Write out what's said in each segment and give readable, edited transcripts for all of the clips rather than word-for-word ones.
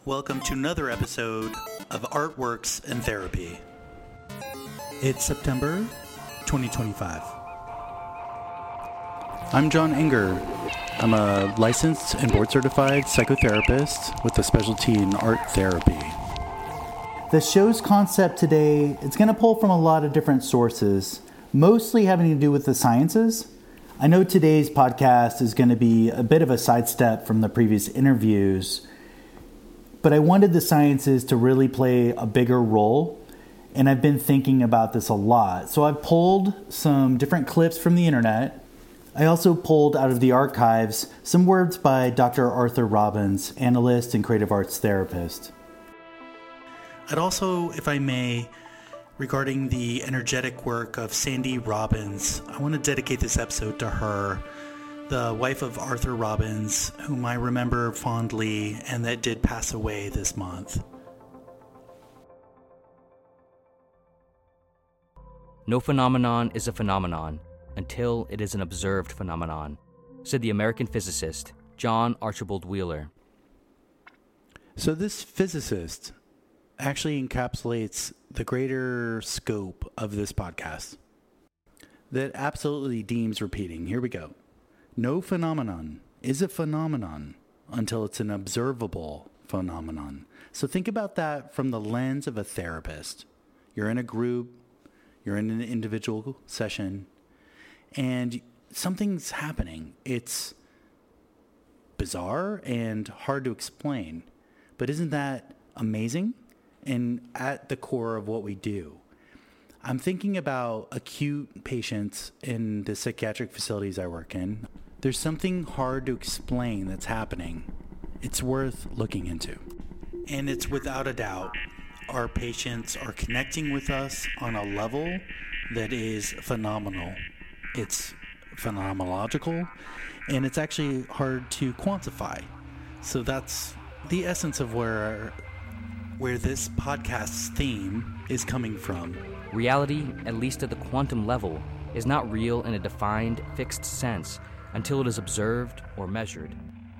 Welcome to another episode of Artworks and Therapy. It's September 2025. I'm John Enger. I'm a licensed and board-certified psychotherapist with a specialty in art therapy. The show's concept today, it's going to pull from a lot of different sources, mostly having to do with the sciences. I know today's podcast is going to be a bit of a sidestep from the previous interviews, but I wanted the sciences to really play a bigger role, and I've been thinking about this a lot. So I've pulled some different clips from the internet. I also pulled out of the archives some words by Dr. Arthur Robbins, analyst and creative arts therapist. I'd also, if I may, regarding the energetic work of Sandy Robbins, I want to dedicate this episode to her, the wife of Arthur Robbins, whom I remember fondly and that did pass away this month. No phenomenon is a phenomenon until it is an observed phenomenon, said the American physicist John Archibald Wheeler. So this physicist actually encapsulates the greater scope of this podcast that absolutely deems repeating. Here we go. No phenomenon is a phenomenon until it's an observable phenomenon. So think about that from the lens of a therapist. You're in a group, you're in an individual session, and something's happening. It's bizarre and hard to explain, but isn't that amazing? And at the core of what we do. I'm thinking about acute patients in the psychiatric facilities I work in. There's something hard to explain that's happening. It's worth looking into. And it's without a doubt, our patients are connecting with us on a level that is phenomenal. It's phenomenological, and it's actually hard to quantify. So that's the essence of where this podcast's theme is coming from. Reality, at least at the quantum level, is not real in a defined, fixed sense until it is observed or measured.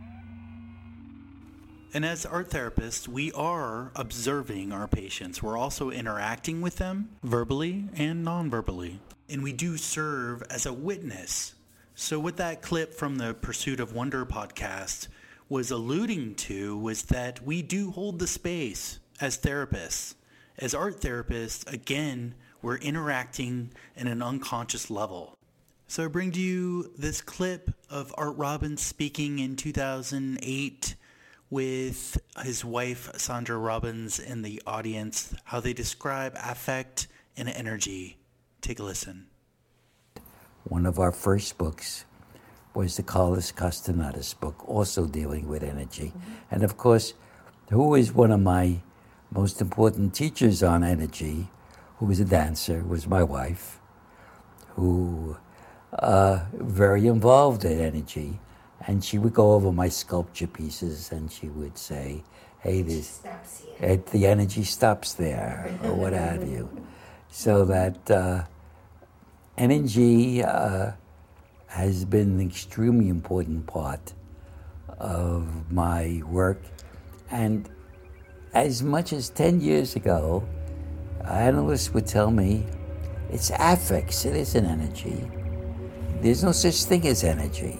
And as art therapists, we are observing our patients. We're also interacting with them verbally and non-verbally. And we do serve as a witness. So what that clip from the Pursuit of Wonder podcast was alluding to was that we do hold the space as therapists. As art therapists, again, we're interacting in an unconscious level. So I bring to you this clip of Art Robbins speaking in 2008 with his wife, Sandra Robbins, in the audience, how they describe affect and energy. Take a listen. One of our first books was the Carlos Castaneda's book, also dealing with energy. And of course, who is one of my most important teachers on energy, who was a dancer, was my wife, who very involved in energy. And she would go over my sculpture pieces and she would say, hey, the energy stops there, or what have you. So that energy has been an extremely important part of my work. And as much as 10 years ago, analysts would tell me, it's affects, it isn't energy. There's no such thing as energy.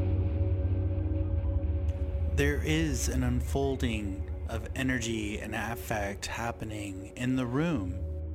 There is an unfolding of energy and affect happening in the room.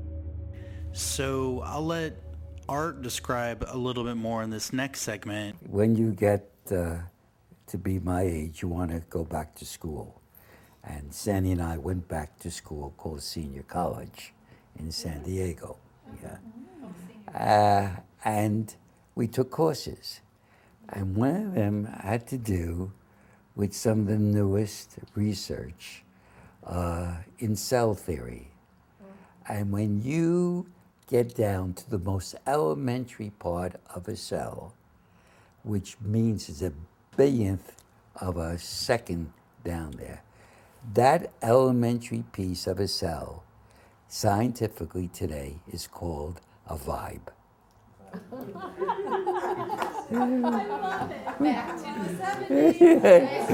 So I'll let Art describe a little bit more in this next segment. When you get to be my age, you want to go back to school. And Sandy and I went back to school called Senior College in San Diego. Yeah. And we took courses. And one of them had to do with some of the newest research in cell theory. And when you get down to the most elementary part of a cell, which means it's a billionth of a second down there, that elementary piece of a cell, scientifically today, is called a vibe. I love it. Back to the 70s.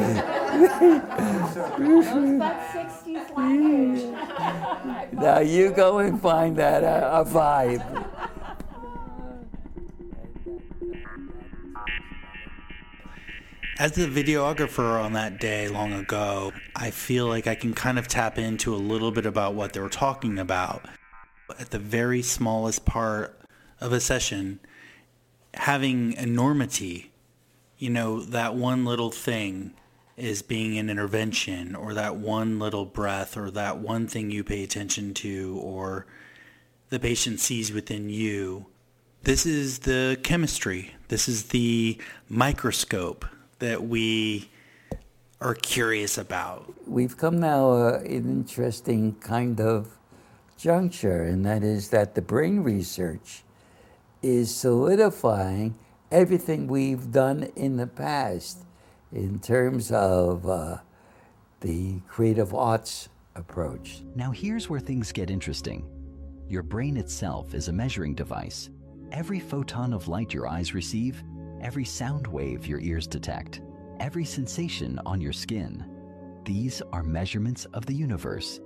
That's 60s language. Now you go and find that a vibe. As the videographer on that day long ago, I feel like I can kind of tap into a little bit about what they were talking about. At the very smallest part of a session, having enormity, that one little thing is being an intervention, or that one little breath, or that one thing you pay attention to, or the patient sees within you. This is the chemistry. This is the microscope that we are curious about. We've come now an interesting kind of juncture, and that is that the brain research is solidifying everything we've done in the past in terms of the creative arts approach. Now here's where things get interesting. Your brain itself is a measuring device. Every photon of light your eyes receive, every sound wave your ears detect, every sensation on your skin. These are measurements of the universe.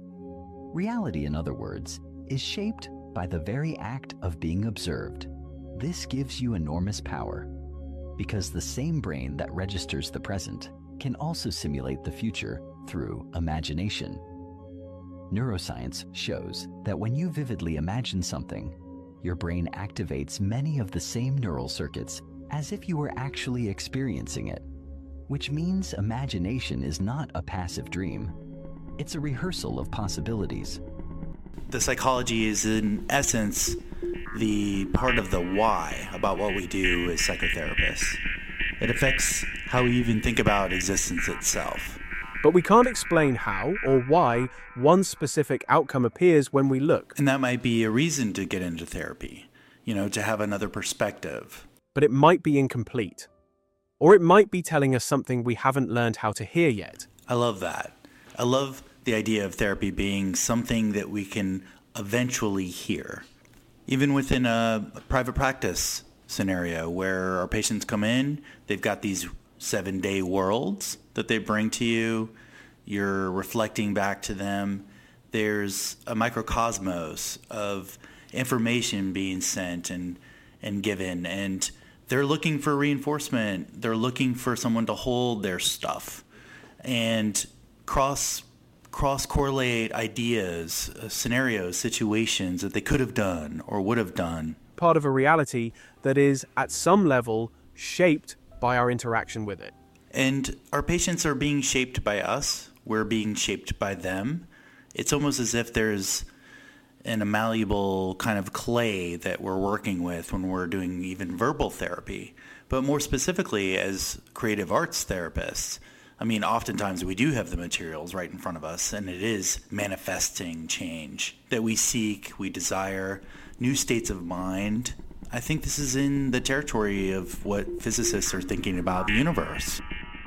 Reality, in other words, is shaped by the very act of being observed. This gives you enormous power, because the same brain that registers the present can also simulate the future through imagination. Neuroscience shows that when you vividly imagine something, your brain activates many of the same neural circuits as if you were actually experiencing it, which means imagination is not a passive dream. It's a rehearsal of possibilities. The psychology is, in essence, the part of the why about what we do as psychotherapists. It affects how we even think about existence itself. But we can't explain how or why one specific outcome appears when we look. And that might be a reason to get into therapy, to have another perspective. But it might be incomplete. Or it might be telling us something we haven't learned how to hear yet. I love that. I love the idea of therapy being something that we can eventually hear. Even within a private practice scenario where our patients come in, they've got these 7-day worlds that they bring to you. You're reflecting back to them. There's a microcosmos of information being sent and given, and they're looking for reinforcement. They're looking for someone to hold their stuff and cross-correlate ideas, scenarios, situations that they could have done or would have done. Part of a reality that is, at some level, shaped by our interaction with it. And our patients are being shaped by us. We're being shaped by them. It's almost as if there's a malleable kind of clay that we're working with when we're doing even verbal therapy. But more specifically, as creative arts therapists, oftentimes we do have the materials right in front of us, and it is manifesting change that we seek, we desire, new states of mind. I think this is in the territory of what physicists are thinking about the universe.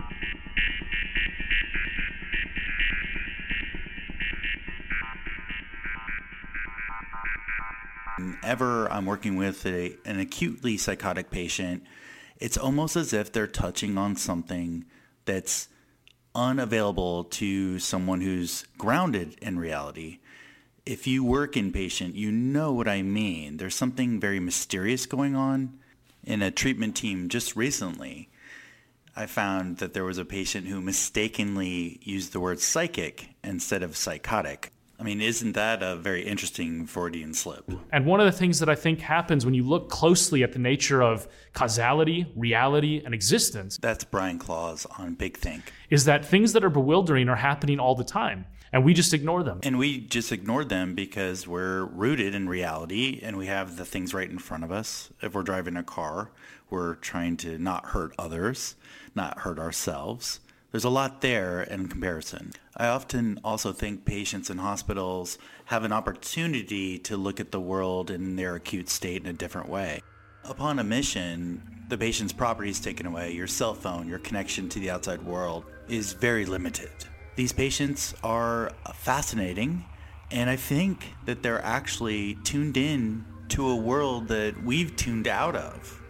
Whenever I'm working with an acutely psychotic patient, it's almost as if they're touching on something that's unavailable to someone who's grounded in reality. If you work inpatient, you know what I mean. There's something very mysterious going on. In a treatment team just recently, I found that there was a patient who mistakenly used the word psychic instead of psychotic. Isn't that a very interesting Freudian slip? And one of the things that I think happens when you look closely at the nature of causality, reality, and existence, that's Brian Claus on Big Think, is that things that are bewildering are happening all the time, and we just ignore them. And we just ignore them because we're rooted in reality, and we have the things right in front of us. If we're driving a car, we're trying to not hurt others, not hurt ourselves. There's a lot there in comparison. I often also think patients in hospitals have an opportunity to look at the world in their acute state in a different way. Upon admission, the patient's property is taken away. Your cell phone, your connection to the outside world is very limited. These patients are fascinating, and I think that they're actually tuned in to a world that we've tuned out of.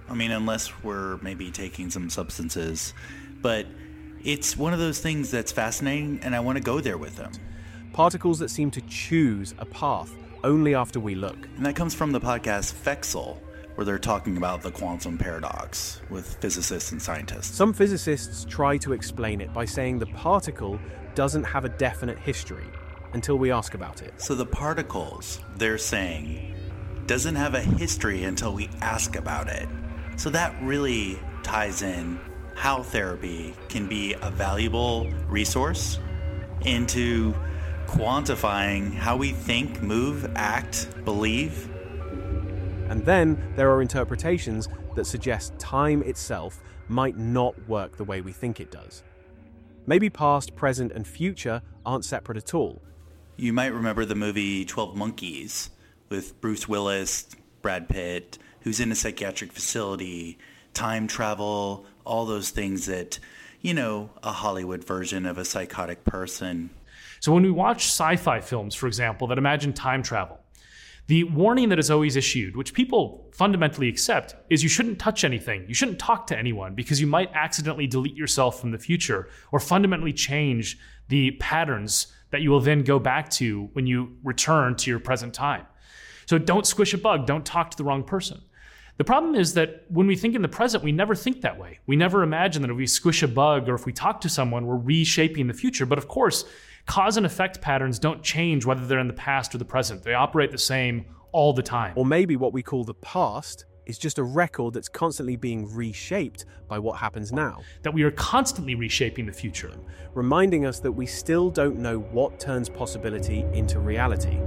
I mean, unless we're maybe taking some substances. But it's one of those things that's fascinating, and I want to go there with them. Particles that seem to choose a path only after we look. And that comes from the podcast Fexel, where they're talking about the quantum paradox with physicists and scientists. Some physicists try to explain it by saying the particle doesn't have a definite history until we ask about it. So the particles, they're saying, doesn't have a history until we ask about it. So that really ties in how therapy can be a valuable resource into quantifying how we think, move, act, believe. And then there are interpretations that suggest time itself might not work the way we think it does. Maybe past, present, and future aren't separate at all. You might remember the movie 12 Monkeys with Bruce Willis, Brad Pitt, who's in a psychiatric facility, time travel, all those things that, a Hollywood version of a psychotic person. So when we watch sci-fi films, for example, that imagine time travel, the warning that is always issued, which people fundamentally accept, is you shouldn't touch anything. You shouldn't talk to anyone because you might accidentally delete yourself from the future or fundamentally change the patterns that you will then go back to when you return to your present time. So don't squish a bug. Don't talk to the wrong person. The problem is that when we think in the present, we never think that way. We never imagine that if we squish a bug or if we talk to someone, we're reshaping the future. But of course, cause and effect patterns don't change whether they're in the past or the present. They operate the same all the time. Or maybe what we call the past is just a record that's constantly being reshaped by what happens now. That we are constantly reshaping the future. Reminding us that we still don't know what turns possibility into reality.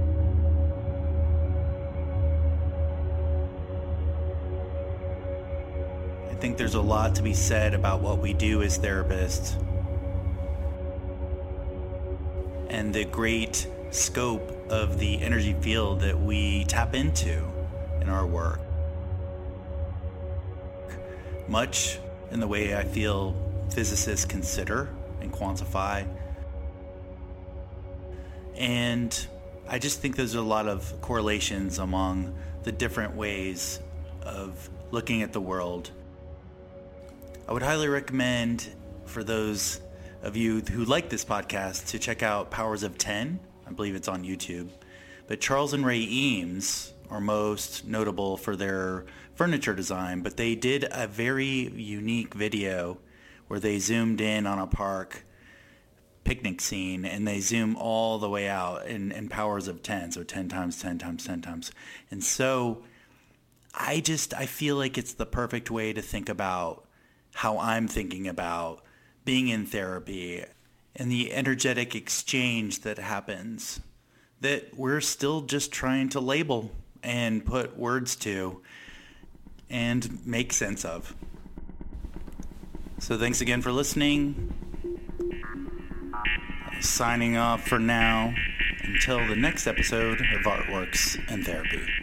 I think there's a lot to be said about what we do as therapists and the great scope of the energy field that we tap into in our work. Much in the way I feel physicists consider and quantify. And I just think there's a lot of correlations among the different ways of looking at the world. I would highly recommend for those of you who like this podcast to check out Powers of 10. I believe it's on YouTube. But Charles and Ray Eames are most notable for their furniture design, but they did a very unique video where they zoomed in on a park picnic scene and they zoom all the way out in powers of 10, so 10 times 10 times 10 times. And so I feel like it's the perfect way to think about how I'm thinking about being in therapy and the energetic exchange that happens that we're still just trying to label and put words to and make sense of. So thanks again for listening. Signing off for now until the next episode of Artworks and Therapy.